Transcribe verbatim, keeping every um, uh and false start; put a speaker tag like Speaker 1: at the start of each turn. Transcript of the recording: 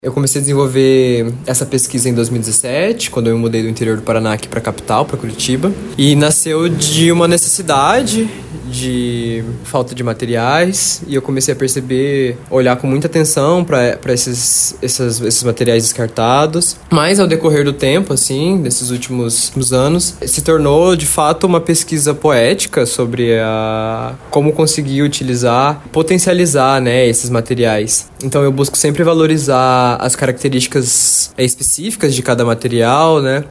Speaker 1: Eu comecei a desenvolver essa pesquisa em dois mil e dezessete, quando eu me mudei do interior do Paraná aqui para a capital, para Curitiba. E nasceu de uma necessidade de falta de materiais, e eu comecei a perceber, olhar com muita atenção para esses, esses, esses materiais descartados. Mas ao decorrer do tempo, assim, desses últimos anos, se tornou de fato uma pesquisa poética sobre a, como conseguir utilizar, potencializar, né, esses materiais. Então eu busco sempre valorizar as características específicas de cada material, né?